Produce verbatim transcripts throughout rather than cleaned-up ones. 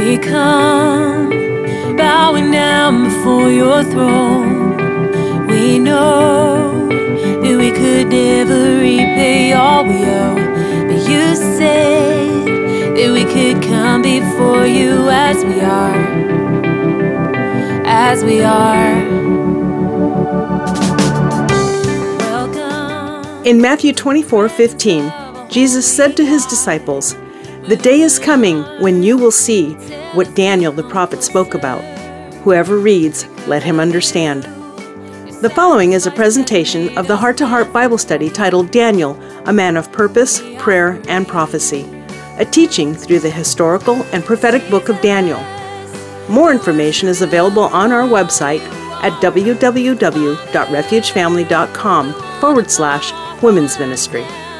we come, bowing down before your throne. We know that we could never repay all we owe, but you said that we could come before you as we are, as we are. Welcome. In Matthew twenty-four fifteen, Jesus said to his disciples, "The day is coming when you will see what Daniel the prophet spoke about. Whoever reads, let him understand." The following is a presentation of the Heart to Heart Bible study titled Daniel, a Man of Purpose, Prayer, and Prophecy, a teaching through the historical and prophetic book of Daniel. More information is available on our website at www.refugefamily.com forward slash women's ministry.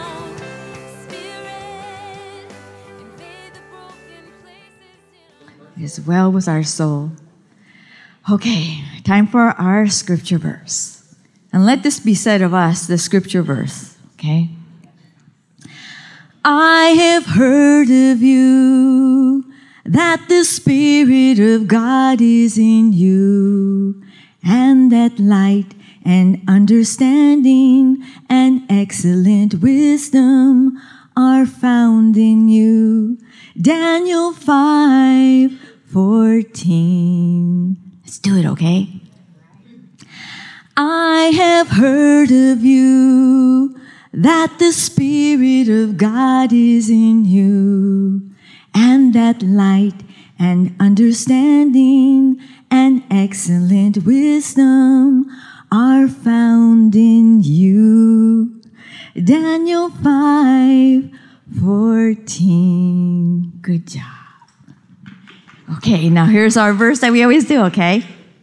It is well with our soul. Okay, time for our scripture verse. And let this be said of us, the scripture verse, okay? I have heard of you, that the Spirit of God is in you, and that light and understanding and excellent wisdom are found in you. Daniel five fourteen. Let's do it, okay? I have heard of you, that the Spirit of God is in you, and that light and understanding and excellent wisdom are found in you. Daniel five fourteen. Good job. Okay, now here's our verse that we always do, okay?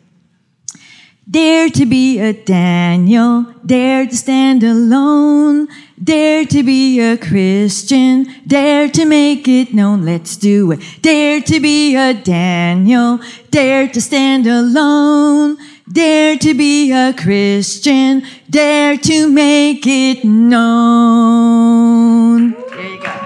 Dare to be a Daniel, dare to stand alone, dare to be a Christian, dare to make it known. Let's do it. Dare to be a Daniel, dare to stand alone, dare to be a Christian, dare to make it known. There you go.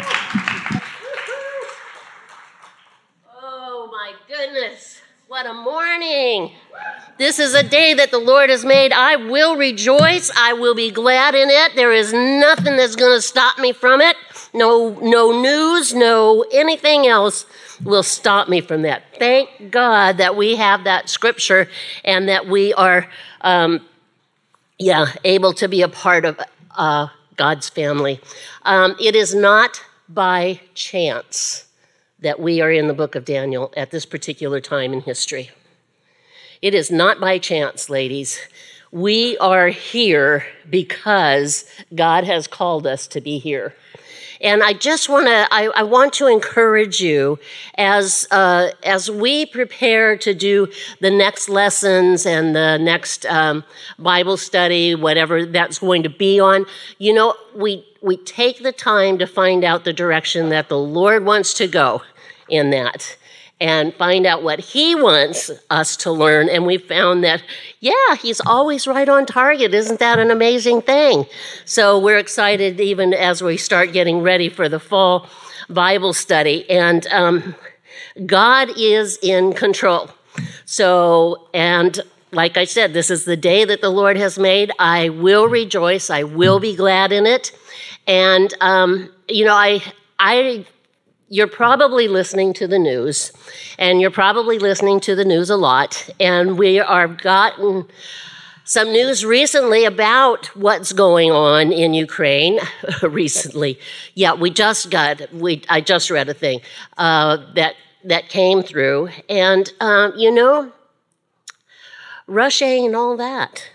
Oh my goodness, what a morning. This is a day that the Lord has made. I will rejoice. I will be glad in it. There is nothing that's going to stop me from it. No, no news, no anything else will stop me from that. Thank God that we have that scripture and that we are, um, yeah, able to be a part of uh, God's family. Um, it is not by chance that we are in the book of Daniel at this particular time in history. It is not by chance, ladies. We are here because God has called us to be here. And I just want to, I, I want to encourage you as uh, as we prepare to do the next lessons and the next um, Bible study, whatever that's going to be on, you know, we we take the time to find out the direction that the Lord wants to go in that, and find out what he wants us to learn. And we found that, yeah, he's always right on target. Isn't that an amazing thing? So we're excited even as we start getting ready for the fall Bible study. And um, God is in control. So, and like I said, this is the day that the Lord has made. I will rejoice. I will be glad in it. And, um, you know, I, I, You're probably listening to the news, and you're probably listening to the news a lot, and we are gotten some news recently about what's going on in Ukraine recently. Yeah, we just got, we I just read a thing uh, that, that came through, and, um, you know, Russia ain't all that.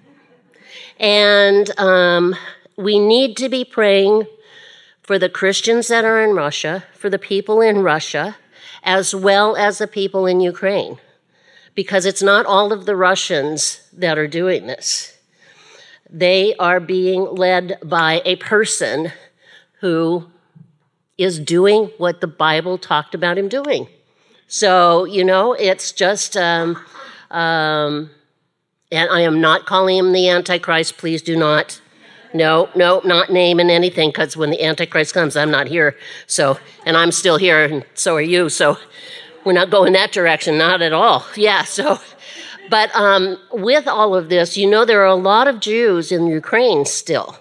And um, we need to be praying for the Christians that are in Russia, for the people in Russia, as well as the people in Ukraine, because it's not all of the Russians that are doing this. They are being led by a person who is doing what the Bible talked about him doing. So, you know, it's just, um, um, and I am not calling him the Antichrist, please do not. No, no, not naming anything, because when the Antichrist comes, I'm not here. So, and I'm still here, and so are you. So, We're not going that direction, not at all. Yeah, so, but um, with all of this, you know, there are a lot of Jews in Ukraine still.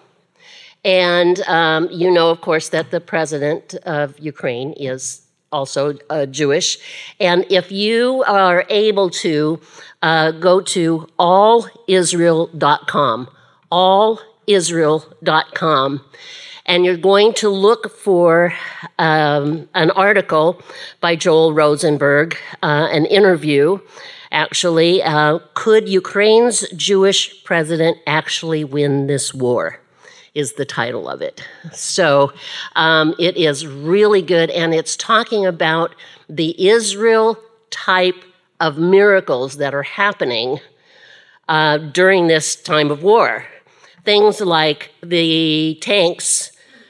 And um, you know, of course, that the president of Ukraine is also uh, Jewish. And if you are able to uh, go to all israel dot com, all israel dot com, and you're going to look for um, an article by Joel Rosenberg, uh, an interview, actually, uh, could Ukraine's Jewish president actually win this war? Is the title of it. So um, it is really good, and it's talking about the Israel type of miracles that are happening uh, during this time of war. Things like the tanks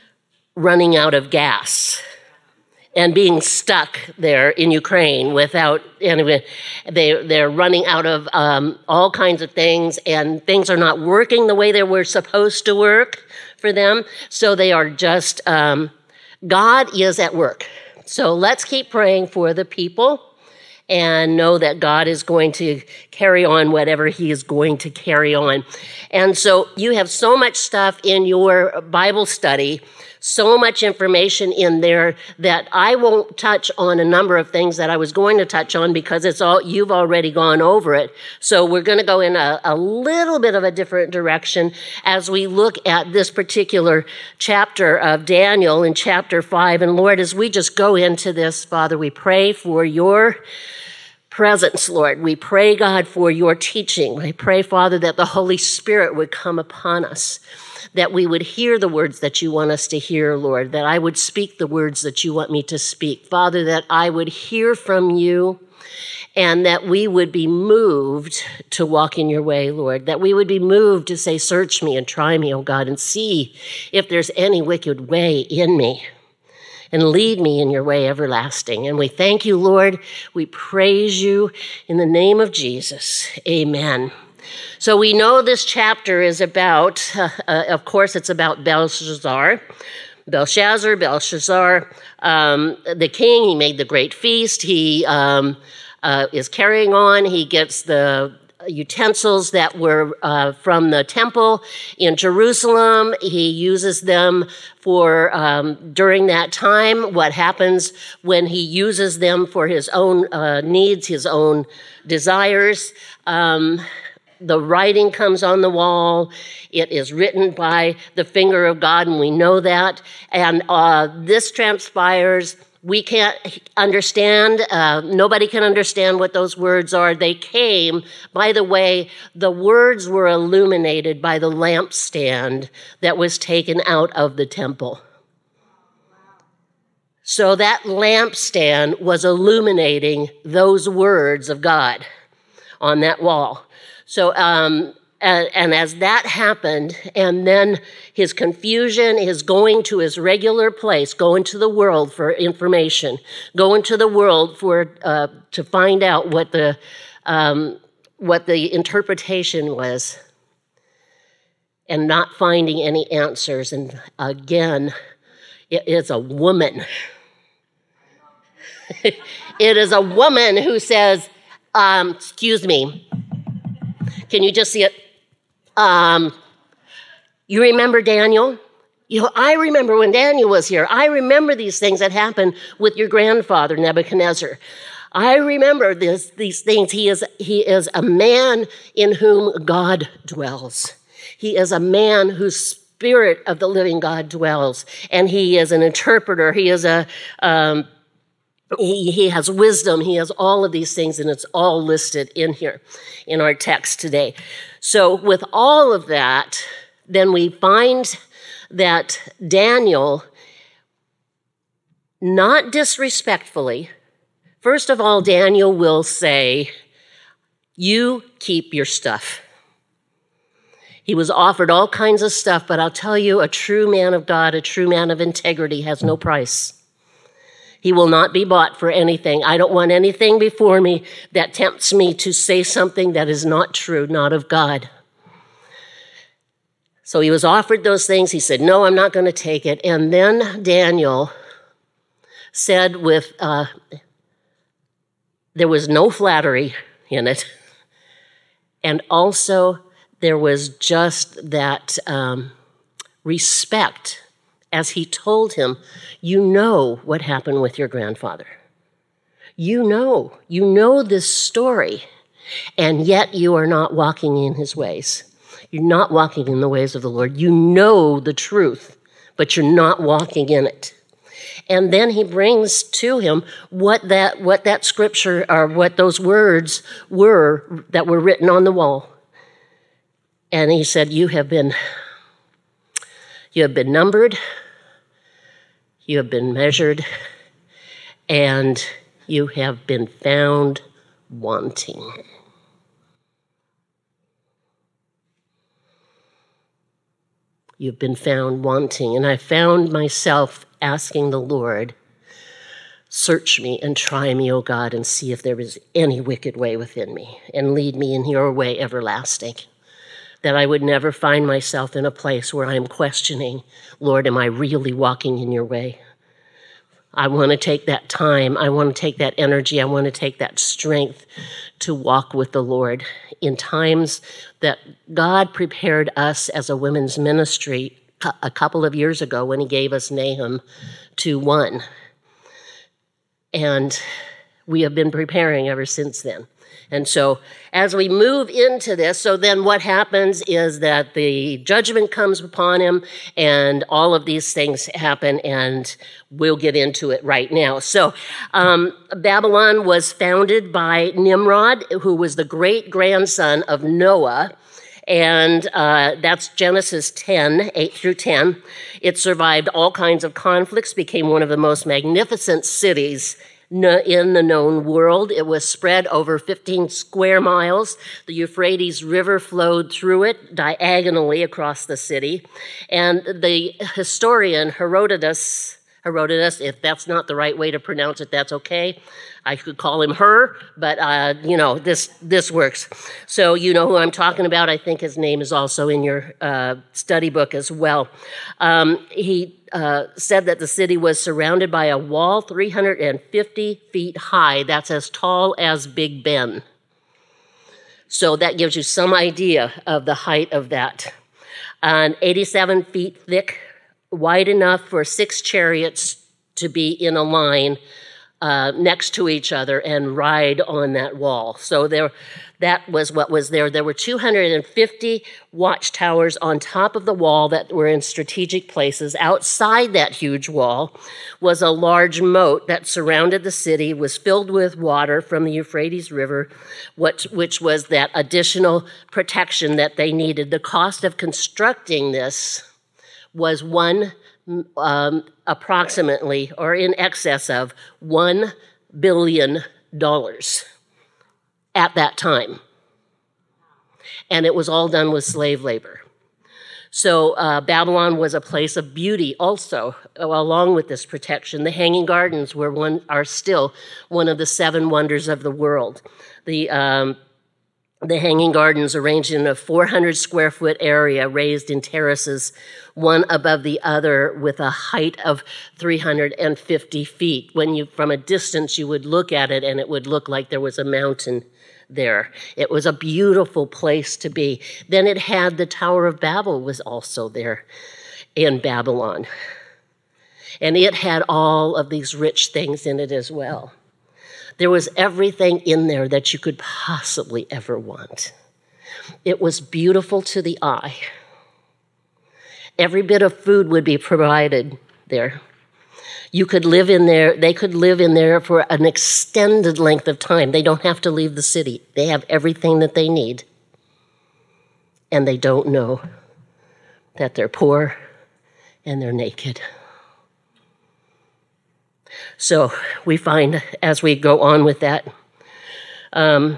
running out of gas and being stuck there in Ukraine without, anyway, they, they're running out of um, all kinds of things, and things are not working the way they were supposed to work for them. So they are just, um, God is at work. So let's keep praying for the people and know that God is going to carry on whatever he is going to carry on. And so you have so much stuff in your Bible study, so much information in there that I won't touch on a number of things that I was going to touch on because it's all you've already gone over it. So we're going to go in a, a little bit of a different direction as we look at this particular chapter of Daniel in chapter five. And Lord, as we just go into this, Father, we pray for your presence, Lord. We pray, God, for your teaching. We pray, Father, that the Holy Spirit would come upon us, that we would hear the words that you want us to hear, Lord, that I would speak the words that you want me to speak. Father, that I would hear from you and that we would be moved to walk in your way, Lord, that we would be moved to say, search me and try me, oh God, and see if there's any wicked way in me. And lead me in your way everlasting. And we thank you, Lord. We praise you in the name of Jesus. Amen. So we know this chapter is about, uh, uh, of course, it's about Belshazzar. Belshazzar, Belshazzar, um, the king. He made the great feast. He um, uh, is carrying on. He gets the utensils that were uh, from the temple in Jerusalem. He uses them for, um, during that time, what happens when he uses them for his own uh, needs, his own desires. Um, the writing comes on the wall. It is written by the finger of God, and we know that. And uh, this transpires. We can't understand, uh, nobody can understand what those words are. They came, by the way, the words were illuminated by the lampstand that was taken out of the temple. So that lampstand was illuminating those words of God on that wall. So, um, And, and as that happened, and then his confusion, his going to his regular place, going to the world for information, going to the world for uh, to find out what the um, what the interpretation was, and not finding any answers. And again, it is a woman. It is a woman who says, um, "Excuse me, can you just see it?" Um, you remember Daniel? You know, I remember when Daniel was here. I remember these things that happened with your grandfather, Nebuchadnezzar. I remember this, these things. He is, he is a man in whom God dwells. He is a man whose spirit of the living God dwells. And he is an interpreter. He is a, um, he, he has wisdom. He has all of these things, and it's all listed in here in our text today. So with all of that, then we find that Daniel, not disrespectfully, first of all, Daniel will say, you keep your stuff. He was offered all kinds of stuff, but I'll tell you, a true man of God, a true man of integrity has no price. He will not be bought for anything. I don't want anything before me that tempts me to say something that is not true, not of God. So he was offered those things. He said, no, I'm not going to take it. And then Daniel said with uh, there was no flattery in it. And also there was just that um, respect as he told him, you know what happened with your grandfather. You know, you know this story, and yet you are not walking in his ways. You're not walking in the ways of the Lord. You know the truth, but you're not walking in it. And then he brings to him what that what that scripture or what those words were that were written on the wall. And he said, you have been you have been numbered, you have been measured, and you have been found wanting. You've been found wanting. And I found myself asking the Lord, search me and try me, O God, and see if there is any wicked way within me, and lead me in your way everlasting. That I would never find myself in a place where I'm questioning, Lord, am I really walking in your way? I want to take that time. I want to take that energy. I want to take that strength to walk with the Lord in times that God prepared us as a women's ministry a couple of years ago when he gave us Nahum two one. And we have been preparing ever since then. And so as we move into this, so then what happens is that the judgment comes upon him and all of these things happen, and we'll get into it right now. So um, Babylon was founded by Nimrod, who was the great-grandson of Noah, and uh, that's Genesis ten, eight through ten. It survived all kinds of conflicts, became one of the most magnificent cities in the known world. It was spread over fifteen square miles. The Euphrates River flowed through it diagonally across the city. And the historian Herodotus, Herodotus, if that's not the right way to pronounce it, that's okay. I could call him her, but uh, you know, this this works. So you know who I'm talking about. I think his name is also in your uh, study book as well. Um, he uh, said that the city was surrounded by a wall three hundred fifty feet high. That's as tall as Big Ben. So that gives you some idea of the height of that. And eighty-seven feet thick, wide enough for six chariots to be in a line Uh, next to each other and ride on that wall. So there, that was what was there. There were two hundred fifty watchtowers on top of the wall that were in strategic places. Outside that huge wall was a large moat that surrounded the city, was filled with water from the Euphrates River, which, which was that additional protection that they needed. The cost of constructing this was one Um, approximately, or in excess of, one billion dollars at that time. And it was all done with slave labor. So uh, Babylon was a place of beauty also, along with this protection. The Hanging Gardens were one, are still one of the seven wonders of the world. The um, The Hanging Gardens, arranged in a four hundred square foot area, raised in terraces, one above the other, with a height of three hundred fifty feet. When you, from a distance, you would look at it and it would look like there was a mountain there. It was a beautiful place to be. Then it had the Tower of Babel was also there in Babylon. And it had all of these rich things in it as well. There was everything in there that you could possibly ever want. It was beautiful to the eye. Every bit of food would be provided there. You could live in there, they could live in there for an extended length of time. They don't have to leave the city. They have everything that they need. And they don't know that they're poor and they're naked. So we find, as we go on with that, um,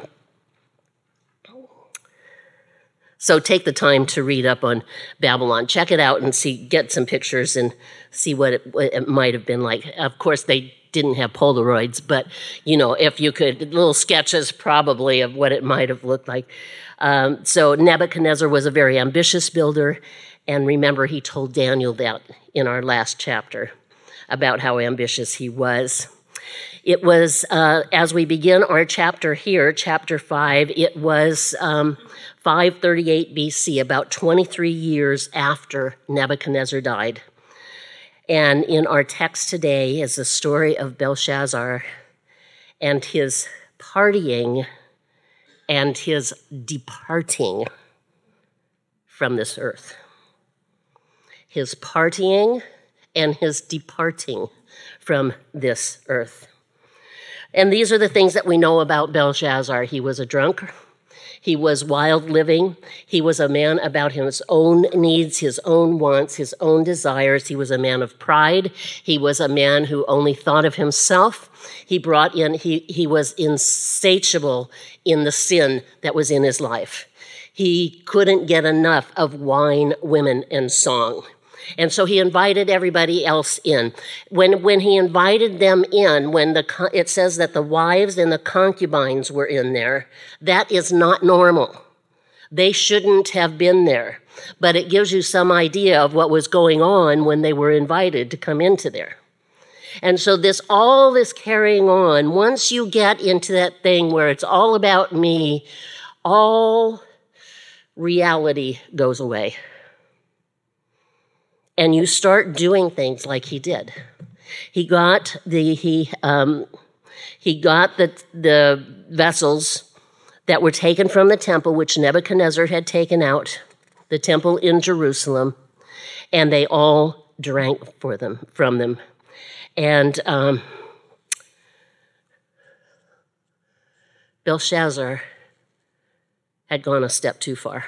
so take the time to read up on Babylon. Check it out and see, get some pictures and see what it, what it might have been like. Of course, they didn't have Polaroids, but, you know, if you could, little sketches probably of what it might have looked like. Um, so Nebuchadnezzar was a very ambitious builder, and remember, he told Daniel that in our last chapter, about how ambitious he was. It was, uh, as we begin our chapter here, chapter five, it was um, five thirty-eight B C, about twenty-three years after Nebuchadnezzar died. And in our text today is the story of Belshazzar and his partying and his departing from this earth. His partying and his departing from this earth. And these are the things that we know about Belshazzar. He was a drunk. He was wild living. He was a man about his own needs, his own wants, his own desires. He was a man of pride. He was a man who only thought of himself. He brought in, he, he was insatiable in the sin that was in his life. He couldn't get enough of wine, women, and song. And so he invited everybody else in. When, when he invited them in, when the it says that the wives and the concubines were in there, that is not normal. They shouldn't have been there. But it gives you some idea of what was going on when they were invited to come into there. And so this, all this carrying on, once you get into that thing where it's all about me, all reality goes away. And you start doing things like he did. He got the he um, he got the the vessels that were taken from the temple, which Nebuchadnezzar had taken out, the temple in Jerusalem, and they all drank for them from them. And um, Belshazzar had gone a step too far.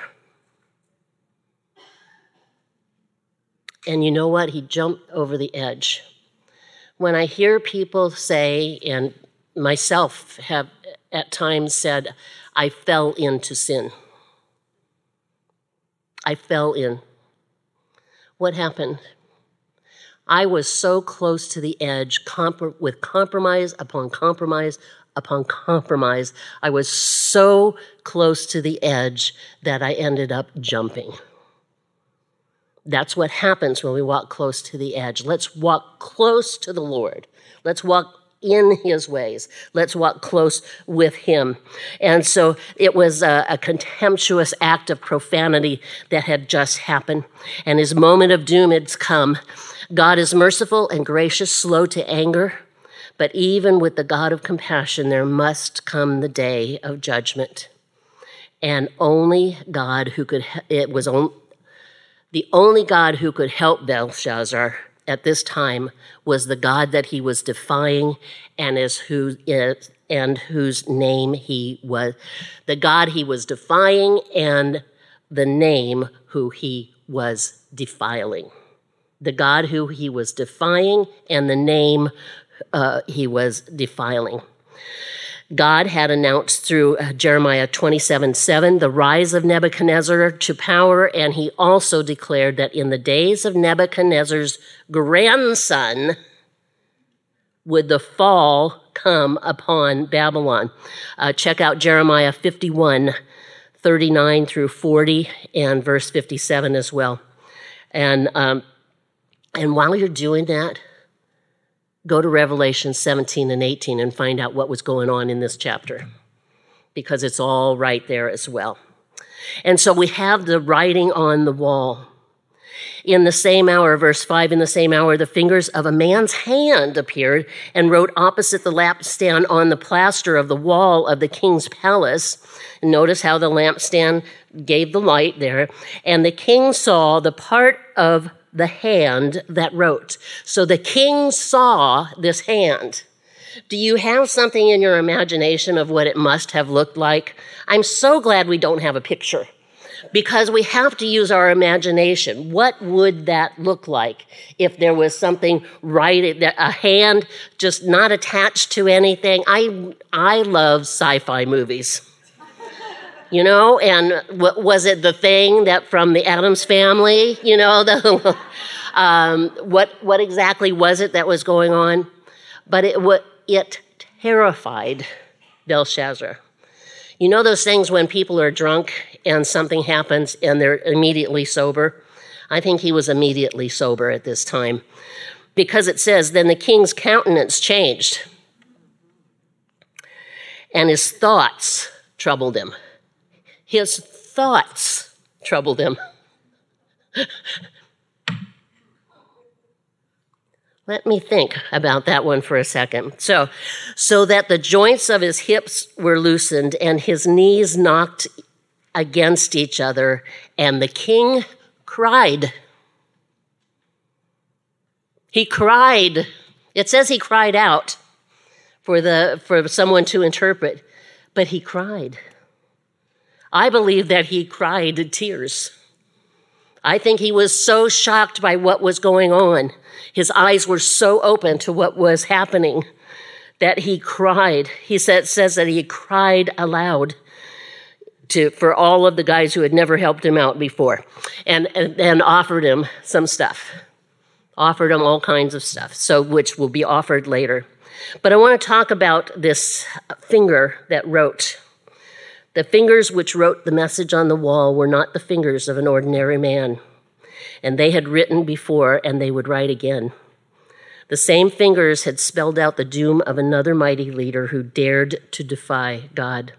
And you know what? He jumped over the edge. When I hear people say, and myself have at times said, I fell into sin. I fell in. What happened? I was so close to the edge, comp- with compromise upon compromise upon compromise. I was so close to the edge that I ended up jumping. That's what happens when we walk close to the edge. Let's walk close to the Lord. Let's walk in his ways. Let's walk close with him. And so it was a, a contemptuous act of profanity that had just happened. And his moment of doom had come. God is merciful and gracious, slow to anger. But even with the God of compassion, there must come the day of judgment. And only God who could, it was only, The only God who could help Belshazzar at this time was the God that he was defying and is who is, and whose name he was. The God he was defying and the name who he was defiling. The God who he was defying and the name uh, he was defiling. God had announced through Jeremiah twenty-seven seven the rise of Nebuchadnezzar to power, and he also declared that in the days of Nebuchadnezzar's grandson would the fall come upon Babylon. Uh, check out Jeremiah fifty-one thirty-nine through forty and verse fifty-seven as well. And, um, and while you're doing that, go to Revelation seventeen and eighteen and find out what was going on in this chapter, because it's all right there as well. And so we have the writing on the wall. In the same hour, verse five, in the same hour, the fingers of a man's hand appeared and wrote opposite the lampstand on the plaster of the wall of the king's palace. And notice how the lampstand gave the light there. And the king saw the part of the hand that wrote. So the king saw this hand. Do you have something in your imagination of what it must have looked like? I'm so glad we don't have a picture, because we have to use our imagination. What would that look like if there was something right, a hand just not attached to anything? I, I love sci-fi movies. You know, and what was it, the thing that from the Addams Family, you know, the, um, what what exactly was it that was going on? But it what it terrified Belshazzar. You know those things when people are drunk and something happens and they're immediately sober? I think he was immediately sober at this time, because it says, then the king's countenance changed. and his thoughts troubled him. His thoughts troubled him. Let me think about that one for a second. So, so that the joints of his hips were loosened and his knees knocked against each other, and the king cried. He cried. It says he cried out for the for someone to interpret, but he cried. I believe that he cried tears. I think he was so shocked by what was going on. His eyes were so open to what was happening that he cried. He said, says that he cried aloud to for all of the guys who had never helped him out before, and, and, and offered him some stuff. Offered him all kinds of stuff, so which will be offered later. But I want to talk about this finger that wrote. The fingers which wrote the message on the wall were not the fingers of an ordinary man. And they had written before, and they would write again. The same fingers had spelled out the doom of another mighty leader who dared to defy God.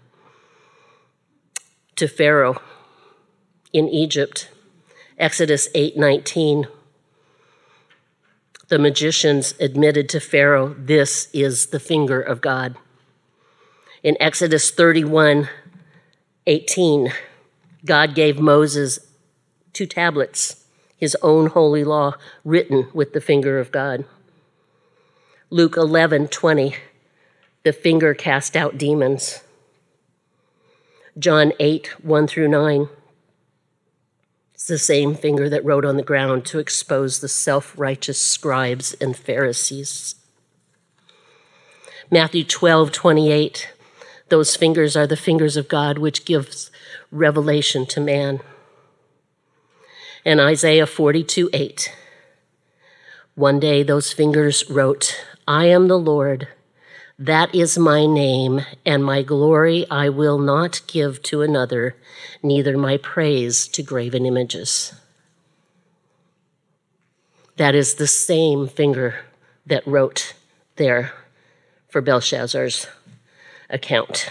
To Pharaoh in Egypt, Exodus eight nineteen, the magicians admitted to Pharaoh, "This is the finger of God." In Exodus thirty-one eighteen, God gave Moses two tablets, his own holy law, written with the finger of God. Luke eleven twenty, the finger cast out demons. John eight one through nine, it's the same finger that wrote on the ground to expose the self-righteous scribes and Pharisees. Matthew twelve twenty-eight, those fingers are the fingers of God, which gives revelation to man. And Isaiah forty-two eight, one day those fingers wrote, "I am the Lord, that is my name, and my glory I will not give to another, neither my praise to graven images." That is the same finger that wrote there for Belshazzar's account.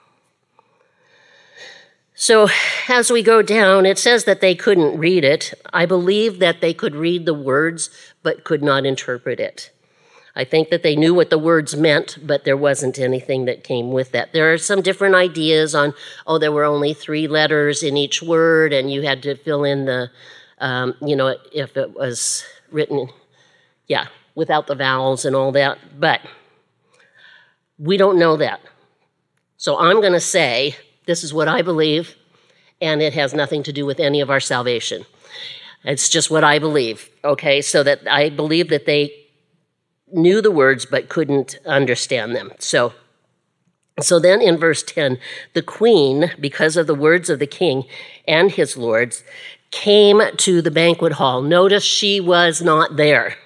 So as we go down, it says that they couldn't read it. I believe that they could read the words, but could not interpret it. I think that they knew what the words meant, but there wasn't anything that came with that. There are some different ideas on, oh, there were only three letters in each word, and you had to fill in the, um, you know, if it was written, yeah, without the vowels and all that. But we don't know that. So I'm going to say, this is what I believe, and it has nothing to do with any of our salvation. It's just what I believe, okay? So that I believe that they knew the words but couldn't understand them. So, so then in verse ten, the queen, because of the words of the king and his lords, came to the banquet hall. Notice she was not there.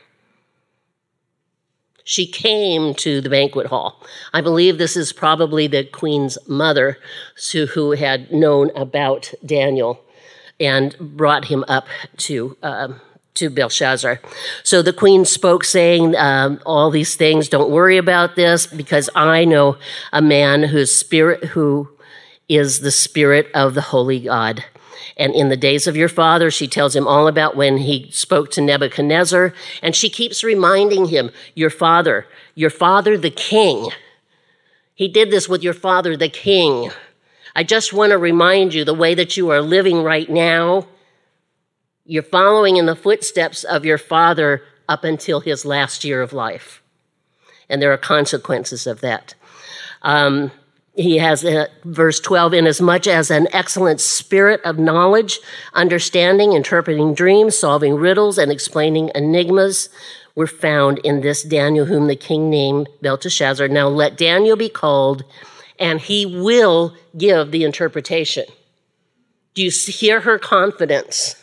She came to the banquet hall. I believe this is probably the queen's mother who had known about Daniel and brought him up to um, to Belshazzar. So the queen spoke, saying, um, all these things, don't worry about this, because I know a man whose spirit, who is the spirit of the holy God. And in the days of your father, she tells him all about when he spoke to Nebuchadnezzar. And she keeps reminding him, your father, your father, the king. He did this with your father, the king. I just want to remind you the way that you are living right now, you're following in the footsteps of your father up until his last year of life. And there are consequences of that. Um, He has, uh, verse twelve, inasmuch as an excellent spirit of knowledge, understanding, interpreting dreams, solving riddles, and explaining enigmas were found in this Daniel, whom the king named Belteshazzar. Now let Daniel be called, and he will give the interpretation. Do you hear her confidence?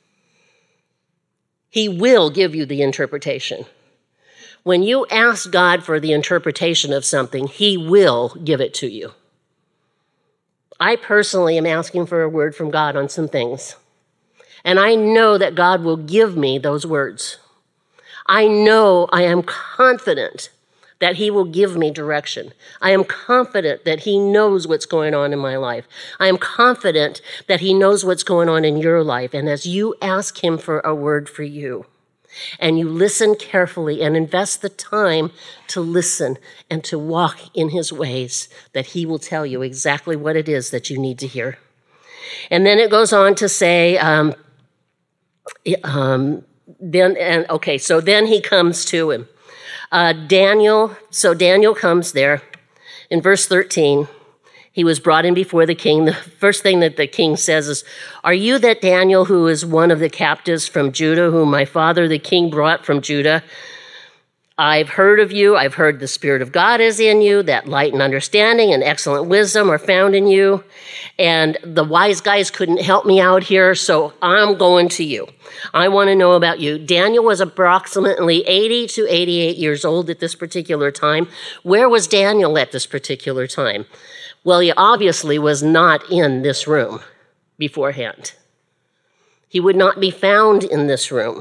He will give you the interpretation. When you ask God for the interpretation of something, he will give it to you. I personally am asking for a word from God on some things. And I know that God will give me those words. I know, I am confident that he will give me direction. I am confident that he knows what's going on in my life. I am confident that he knows what's going on in your life. And as you ask him for a word for you, and you listen carefully and invest the time to listen and to walk in his ways, that he will tell you exactly what it is that you need to hear. And then it goes on to say, um, um, then, and okay, so then he comes to him. Uh, Daniel, so Daniel comes there. In verse thirteen, he was brought in before the king. The first thing that the king says is, "Are you that Daniel who is one of the captives from Judah, whom my father the king brought from Judah? I've heard of you. I've heard the Spirit of God is in you, that light and understanding and excellent wisdom are found in you. And the wise guys couldn't help me out here, so I'm going to you. I want to know about you." Daniel was approximately eighty to eighty-eight years old at this particular time. Where was Daniel at this particular time? Well, he obviously was not in this room beforehand. He would not be found in this room,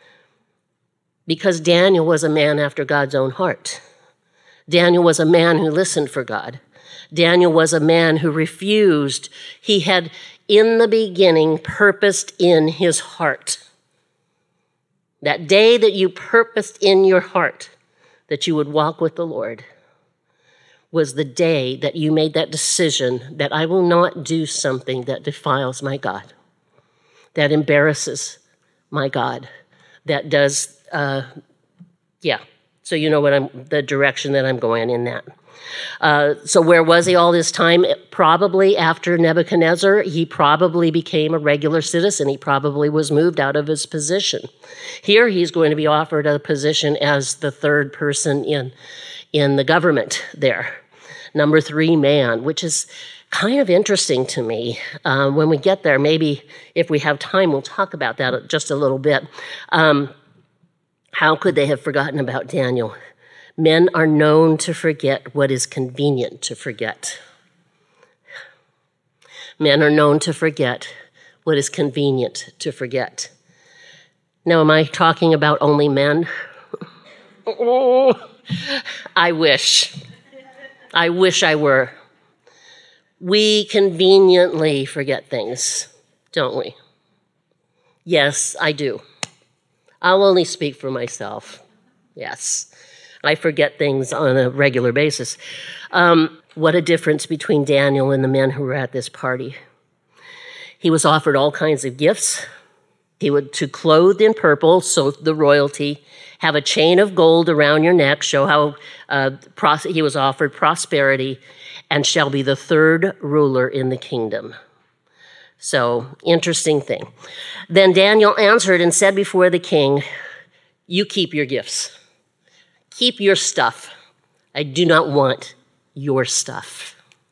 because Daniel was a man after God's own heart. Daniel was a man who listened for God. Daniel was a man who refused. He had, in the beginning, purposed in his heart. That day that you purposed in your heart that you would walk with the Lord was the day that you made that decision that I will not do something that defiles my God, that embarrasses my God, that does Uh, yeah, so you know what I'm, the direction that I'm going in that. Uh, so where was he all this time? Probably after Nebuchadnezzar, he probably became a regular citizen. He probably was moved out of his position. Here he's going to be offered a position as the third person in, in the government there. Number three man, which is kind of interesting to me. Um, when we get there, maybe if we have time, we'll talk about that just a little bit. Um, How could they have forgotten about Daniel? Men are known to forget what is convenient to forget. Men are known to forget what is convenient to forget. Now, am I talking about only men? Oh, I wish. I wish I were. We conveniently forget things, don't we? Yes, I do. I'll only speak for myself. Yes, I forget things on a regular basis. Um, what a difference between Daniel and the men who were at this party. He was offered all kinds of gifts. He would to clothed in purple, so the royalty, have a chain of gold around your neck, show how uh, pros- he was offered prosperity, and shall be the third ruler in the kingdom. So, interesting thing. Then Daniel answered and said before the king, "You keep your gifts. Keep your stuff. I do not want your stuff.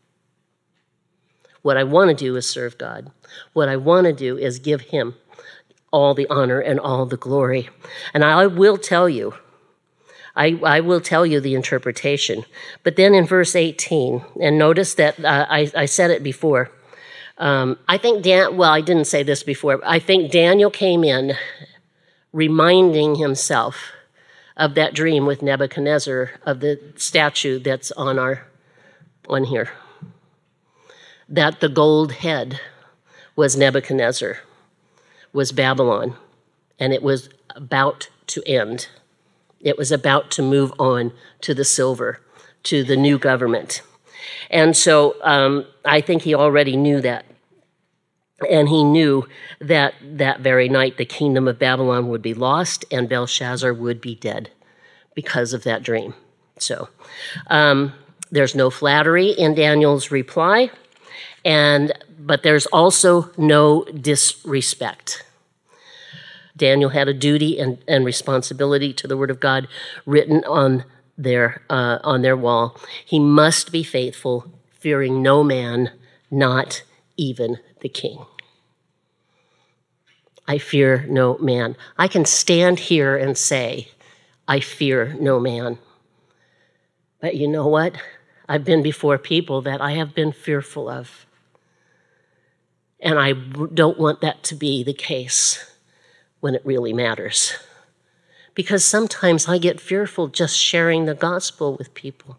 What I want to do is serve God. What I want to do is give him all the honor and all the glory." And I will tell you, I, I will tell you the interpretation. But then in verse eighteen, and notice that uh, I, I said it before, Um, I think Dan, well, I didn't say this before. I think Daniel came in reminding himself of that dream with Nebuchadnezzar, of the statue that's on our, on here. That the gold head was Nebuchadnezzar, was Babylon, and it was about to end. It was about to move on to the silver, to the new government. And so um, I think he already knew that. And he knew that that very night the kingdom of Babylon would be lost and Belshazzar would be dead because of that dream. So um, there's no flattery in Daniel's reply, and but there's also no disrespect. Daniel had a duty and, and responsibility to the word of God written on their uh, on their wall. He must be faithful, fearing no man, not even the king. I fear no man. I can stand here and say, I fear no man. But you know what? I've been before people that I have been fearful of. And I don't want that to be the case when it really matters. because sometimes I get fearful just sharing the gospel with people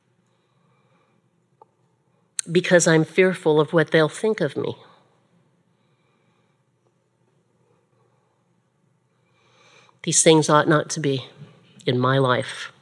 because I'm fearful of what they'll think of me. These things ought not to be in my life.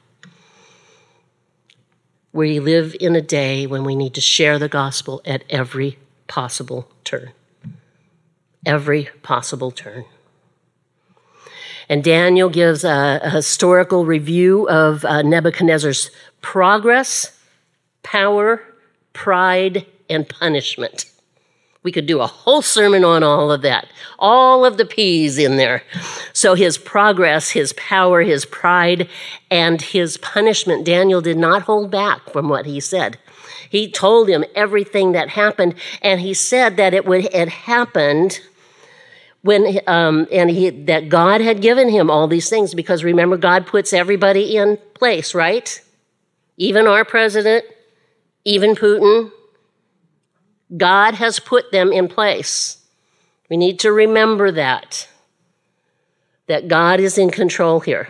We live in a day when we need to share the gospel at every possible turn. Every possible turn. And Daniel gives a, a historical review of uh, Nebuchadnezzar's progress, power, pride, and punishment. We could do a whole sermon on all of that, all of the P's in there. So his progress, his power, his pride, and his punishment, Daniel did not hold back from what he said. He told him everything that happened, and he said that it would it happened when um, and he that God had given him all these things, because remember, God puts everybody in place, right? Even our president, even Putin. God has put them in place. We need to remember that, that God is in control here.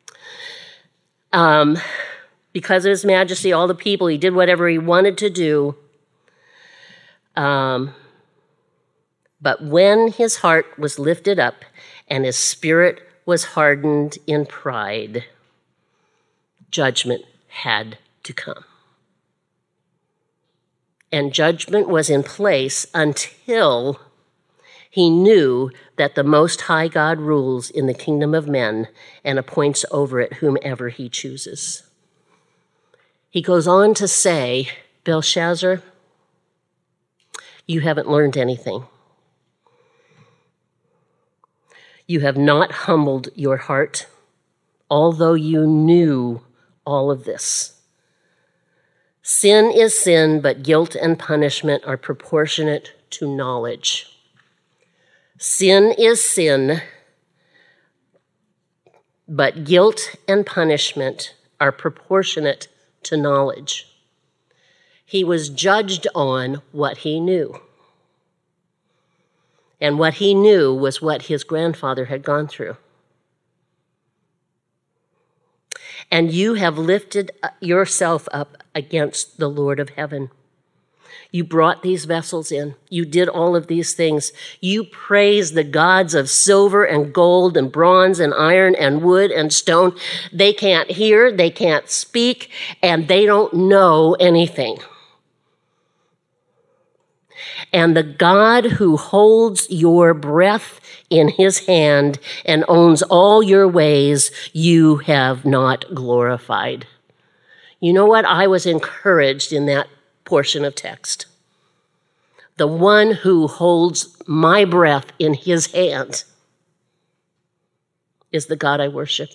Um, because of his majesty, all the people, he did whatever he wanted to do. Um, but when his heart was lifted up and his spirit was hardened in pride, judgment had to come. And judgment was in place until he knew that the Most High God rules in the kingdom of men and appoints over it whomever he chooses. He goes on to say, Belshazzar, you haven't learned anything. You have not humbled your heart, although you knew all of this. Sin is sin, but guilt and punishment are proportionate to knowledge. Sin is sin, but guilt and punishment are proportionate to knowledge. He was judged on what he knew. And what he knew was what his grandfather had gone through. And you have lifted yourself up against the Lord of heaven. You brought these vessels in. You did all of these things. You praised the gods of silver and gold and bronze and iron and wood and stone. They can't hear, they can't speak, and they don't know anything. And the God who holds your breath in his hand and owns all your ways, you have not glorified. You know what? I was encouraged in that portion of text. The one who holds my breath in his hand is the God I worship.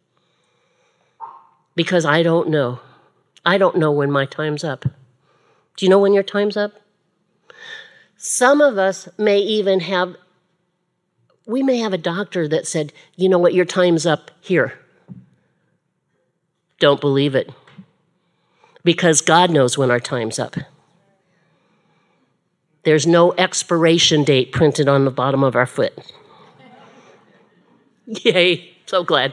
Because I don't know. I don't know when my time's up. Do you know when your time's up? Some of us may even have, we may have a doctor that said, you know what, your time's up here. Don't believe it. Because God knows when our time's up. There's no expiration date printed on the bottom of our foot. Yay, so glad.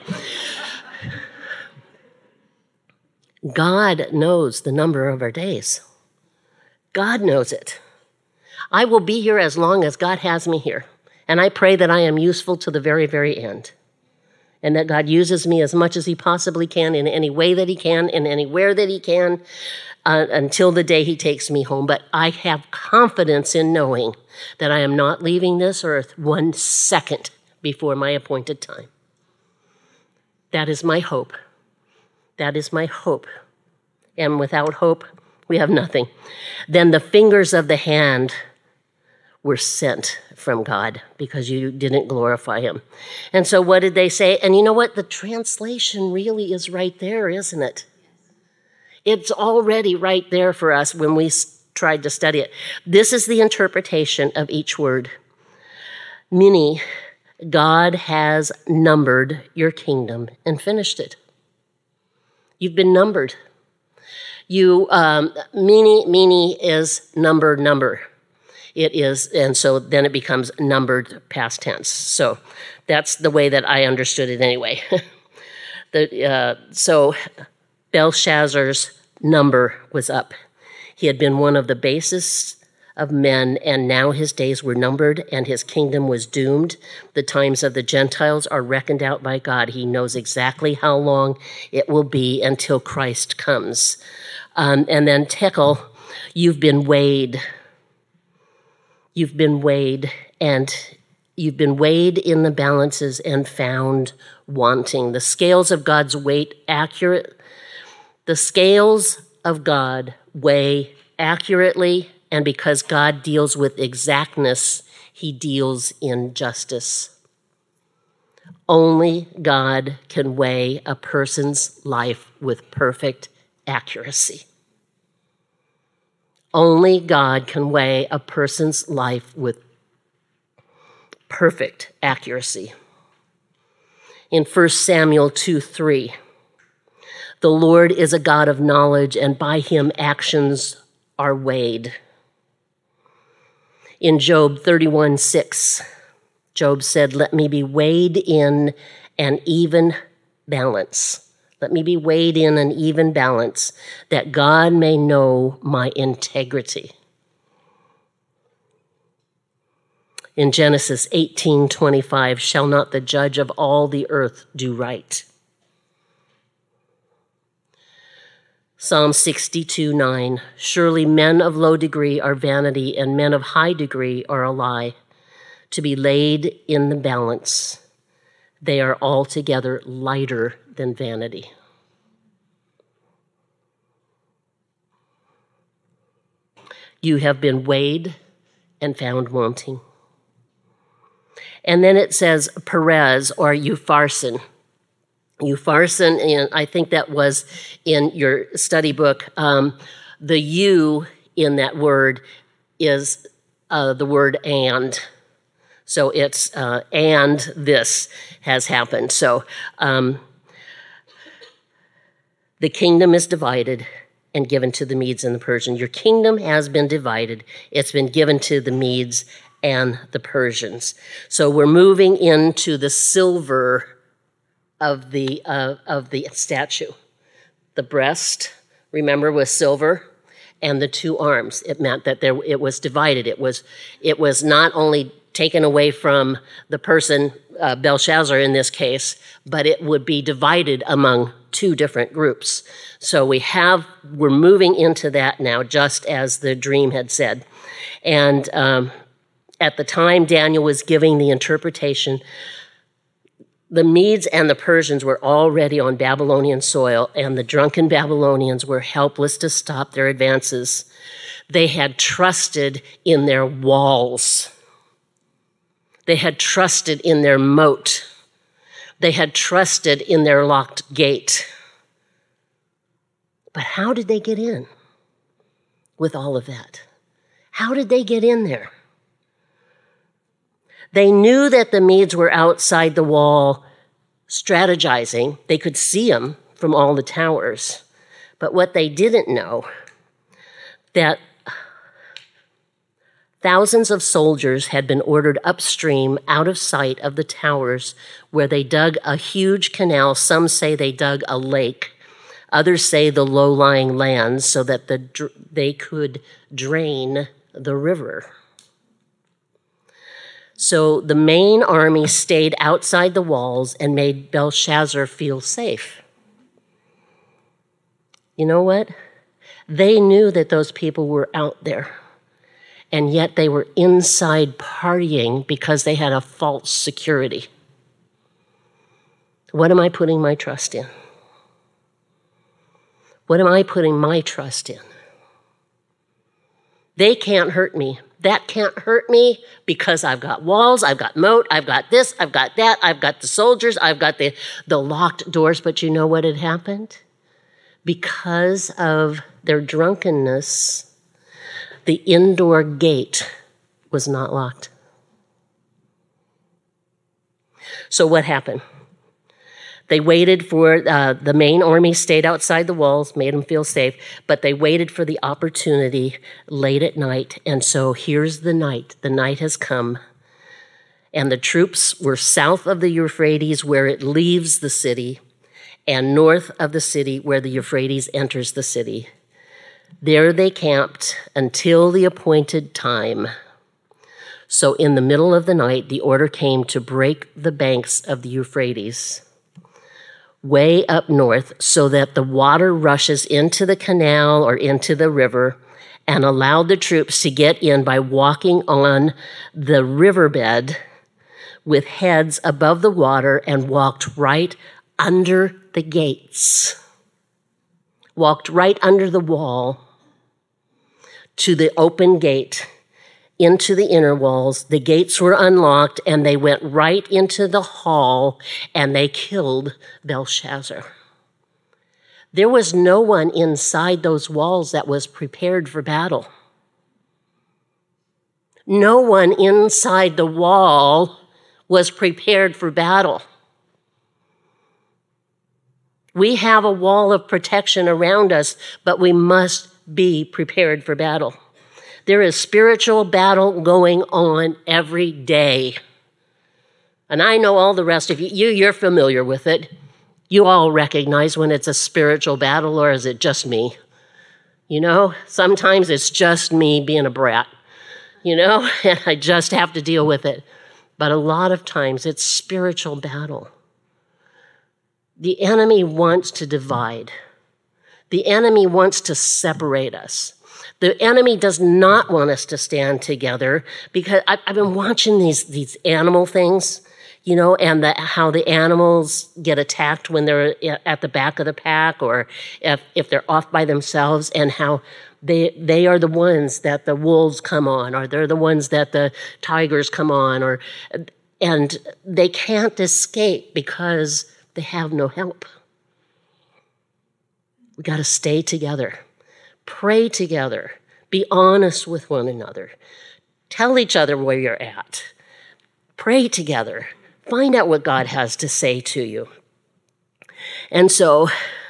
God knows the number of our days. God knows it. I will be here as long as God has me here. And I pray that I am useful to the very, very end. And that God uses me as much as he possibly can, in any way that he can, in anywhere that he can, uh, until the day he takes me home. But I have confidence in knowing that I am not leaving this earth one second before my appointed time. That is my hope. That is my hope. And without hope, we have nothing. Then the fingers of the hand were sent from God because you didn't glorify him. And so what did they say? And you know what? The translation really is right there, isn't it? It's already right there for us when we tried to study it. This is the interpretation of each word. Meaning, God has numbered your kingdom and finished it. You've been numbered. You, um, mini, mini is number, number. It is, and so then it becomes numbered past tense. So that's the way that I understood it anyway. The, uh, so Belshazzar's number was up. He had been one of the basest of men, and now his days were numbered, and his kingdom was doomed. The times of the Gentiles are reckoned out by God. He knows exactly how long it will be until Christ comes. Um, and then Tekel, you've been weighed. You've been weighed, and you've been weighed in the balances and found wanting. The scales of God's weight accurate. The scales of God weigh accurately, and because God deals with exactness, he deals in justice. Only God can weigh a person's life with perfect accuracy. Only God can weigh a person's life with perfect accuracy. In First Samuel two three, the Lord is a God of knowledge, and by him actions are weighed. In Job thirty-one six, Job said, let me be weighed in an even balance. Let me be weighed in an even balance, that God may know my integrity. In Genesis eighteen twenty-five, shall not the judge of all the earth do right? Psalm sixty-two nine, surely men of low degree are vanity, and men of high degree are a lie. To be laid in the balance, they are altogether lighter than vanity. You have been weighed and found wanting. And then it says Perez or Upharsin. Upharsin, and I think that was in your study book. Um, the U in that word is uh, the word and. So it's uh, and this has happened. So um, the kingdom is divided and given to the Medes and the Persians. Your kingdom has been divided. It's been given to the Medes and the Persians. So we're moving into the silver of the uh, of the statue. The breast, remember, was silver, and the two arms. It meant that there it was divided. It was it was not only taken away from the person, uh, Belshazzar in this case, but it would be divided among two different groups. So we have we're moving into that now, just as the dream had said, and um, at the time Daniel was giving the interpretation, the Medes and the Persians were already on Babylonian soil, and the drunken Babylonians were helpless to stop their advances. They had trusted in their walls. They had trusted in their moat. They had trusted in their locked gate. But how did they get in with all of that? How did they get in there? They knew that the Medes were outside the wall strategizing. They could see them from all the towers. But what they didn't know, that thousands of soldiers had been ordered upstream out of sight of the towers, where they dug a huge canal. Some say they dug a lake. Others say the low-lying lands, so that the, they could drain the river. So the main army stayed outside the walls and made Belshazzar feel safe. You know what? They knew that those people were out there, and yet they were inside partying because they had a false security. What am I putting my trust in? What am I putting my trust in? They can't hurt me. That can't hurt me because I've got walls, I've got moat, I've got this, I've got that, I've got the soldiers, I've got the, the locked doors. But you know what had happened? Because of their drunkenness, the indoor gate was not locked. So what happened? They waited for, uh, the main army stayed outside the walls, made them feel safe, but they waited for the opportunity late at night. And so here's the night. The night has come. And the troops were south of the Euphrates, where it leaves the city. and north of the city where the Euphrates enters the city. There they camped until the appointed time. So in the middle of the night, the order came to break the banks of the Euphrates way up north so that the water rushes into the canal or into the river, and allowed the troops to get in by walking on the riverbed with heads above the water, and walked right under the gates, walked right under the wall to the open gate into the inner walls. The gates were unlocked, and they went right into the hall, and they killed Belshazzar. There was no one inside those walls that was prepared for battle. No one inside the wall was prepared for battle. We have a wall of protection around us, but we must be prepared for battle. There is spiritual battle going on every day. And I know all the rest of you, you you're familiar with it. You all recognize when it's a spiritual battle, or is it just me? You know, sometimes it's just me being a brat, you know, and I just have to deal with it. But a lot of times it's spiritual battle. The enemy wants to divide. The enemy wants to separate us. The enemy does not want us to stand together, because I've, I've been watching these, these animal things, you know, and the, how the animals get attacked when they're at the back of the pack, or if, if they're off by themselves, and how they they are the ones that the wolves come on, or they're the ones that the tigers come on, or and they can't escape because they have no help. We got to stay together. Pray together. Be honest with one another. Tell each other where you're at. Pray together. Find out what God has to say to you. And so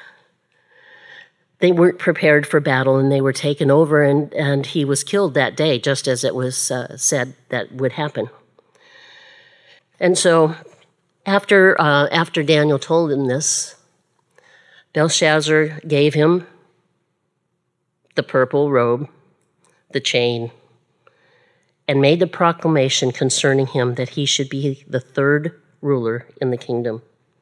they weren't prepared for battle, and they were taken over, and, and he was killed that day, just as it was uh, said that would happen. And so after, uh, after Daniel told him this, Belshazzar gave him the purple robe, the chain, and made the proclamation concerning him that he should be the third ruler in the kingdom.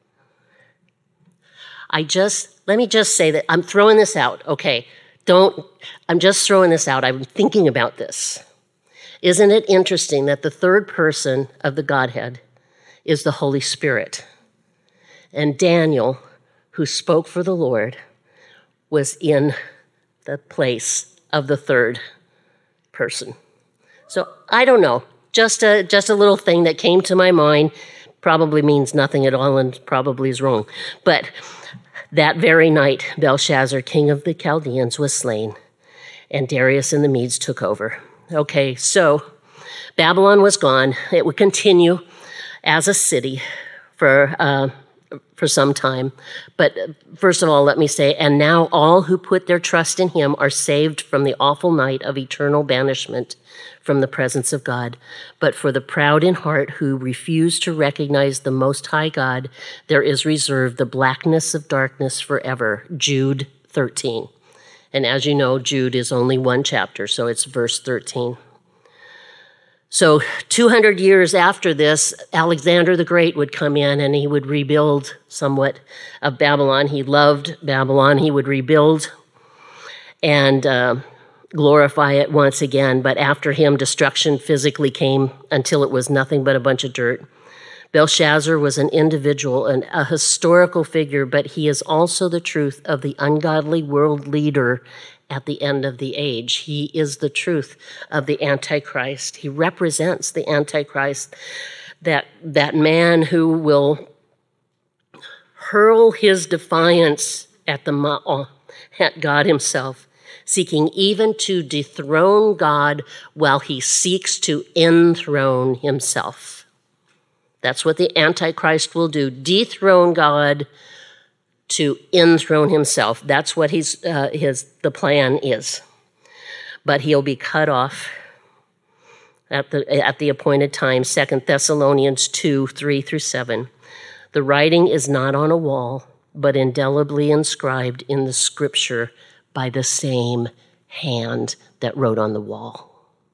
I just, let me just say that I'm throwing this out, okay? Don't, I'm just throwing this out. I'm thinking about this. Isn't it interesting that the third person of the Godhead is the Holy Spirit? And Daniel, who spoke for the Lord, was in the place of the third person. So I don't know, just a just a little thing that came to my mind, probably means nothing at all and probably is wrong. But that very night, Belshazzar, king of the Chaldeans, was slain, and Darius and the Medes took over. Okay, so Babylon was gone. It would continue as a city for uh, for some time. But first of all, let me say, and now all who put their trust in him are saved from the awful night of eternal banishment from the presence of God. But for the proud in heart who refuse to recognize the Most High God, there is reserved the blackness of darkness forever. Jude thirteen. And as you know, Jude is only one chapter, so it's verse thirteen. So two hundred years after this, Alexander the Great would come in and he would rebuild somewhat of Babylon. He loved Babylon. He would rebuild and uh, glorify it once again. But after him, destruction physically came until it was nothing but a bunch of dirt. Belshazzar was an individual and a historical figure, but he is also the truth of the ungodly world leader at the end of the age. He is the truth of the Antichrist. He represents the Antichrist, that, that man who will hurl his defiance at, the, at God himself, seeking even to dethrone God while he seeks to enthrone himself. That's what the Antichrist will do, dethrone God to enthrone himself. That's what he's, uh, his the plan is. But he'll be cut off at the, at the appointed time. Second Thessalonians two, three through seven. The writing is not on a wall, but indelibly inscribed in the scripture by the same hand that wrote on the wall.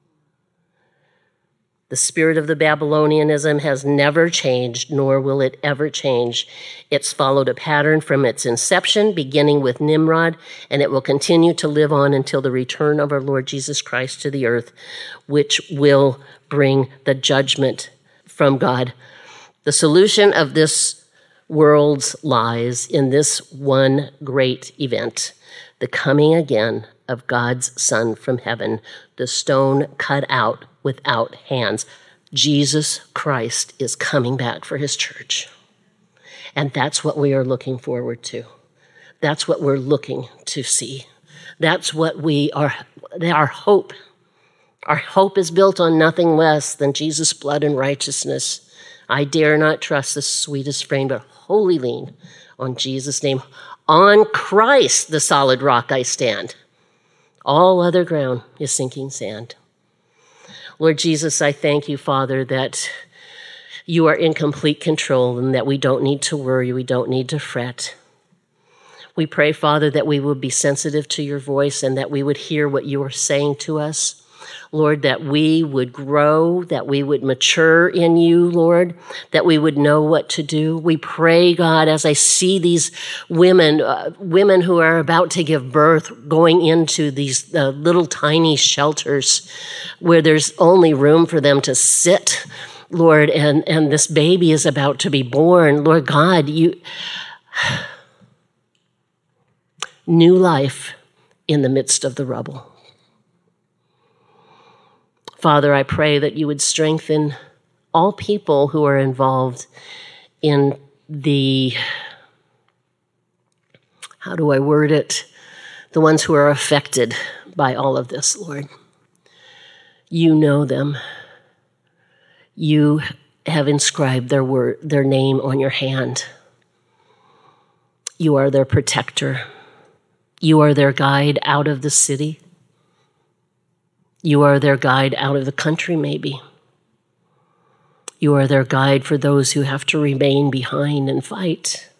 The spirit of the Babylonianism has never changed, nor will it ever change. It's followed a pattern from its inception, beginning with Nimrod, and it will continue to live on until the return of our Lord Jesus Christ to the earth, which will bring the judgment from God. The solution of this world's lies in this one great event, the coming again of God's Son from heaven, the stone cut out without hands. Jesus Christ is coming back for his church. And that's what we are looking forward to. That's what we're looking to see. That's what we are, our hope. Our hope is built on nothing less than Jesus' blood and righteousness. I dare not trust the sweetest frame, but wholly lean on Jesus' name. On Christ, the solid rock, I stand. All other ground is sinking sand. Lord Jesus, I thank you, Father, that you are in complete control and that we don't need to worry, we don't need to fret. We pray, Father, that we would be sensitive to your voice and that we would hear what you are saying to us. Lord, that we would grow, that we would mature in you, Lord, that we would know what to do. We pray, God, as I see these women, uh, women who are about to give birth, going into these uh, little tiny shelters where there's only room for them to sit, Lord, and, and this baby is about to be born. Lord God, you, new life in the midst of the rubble. Father, I pray that you would strengthen all people who are involved in the, how do I word it, the ones who are affected by all of this, Lord. You know them. You have inscribed their word, their name on your hand. You are their protector. You are their guide out of the city. You are their guide out of the country, maybe. You are their guide for those who have to remain behind and fight.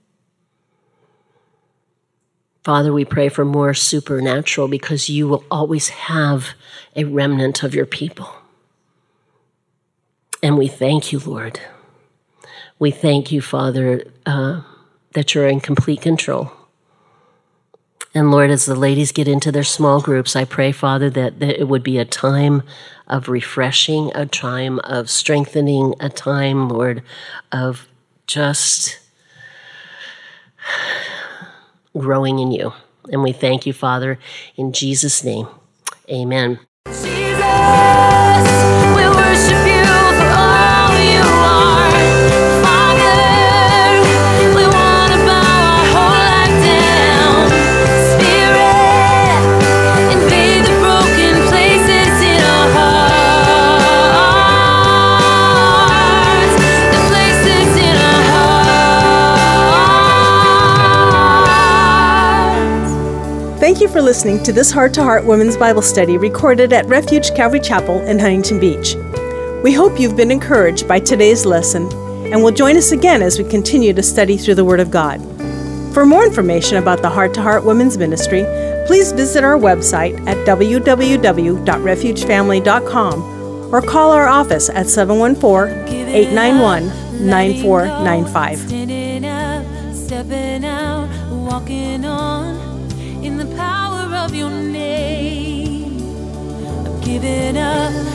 Father, we pray for more supernatural because you will always have a remnant of your people. And we thank you, Lord. We thank you, Father, uh, that you're in complete control. And Lord, as the ladies get into their small groups, I pray, Father, that, that it would be a time of refreshing, a time of strengthening, a time, Lord, of just growing in you. And we thank you, Father, in Jesus' name. Amen. Jesus, we worship you for all you are. Father, we want to bow our whole life down. Spirit, invade the broken places in our hearts. The places in our hearts. Thank you for listening to this Heart to Heart Women's Bible Study recorded at Refuge Calvary Chapel in Huntington Beach. We hope you've been encouraged by today's lesson and will join us again as we continue to study through the Word of God. For more information about the Heart to Heart Women's Ministry, please visit our website at w w w dot refuge family dot com or call our office at seven one four, eight nine one, nine four nine five. Standing up, stepping out, walking on in the power of your name. I'm giving up.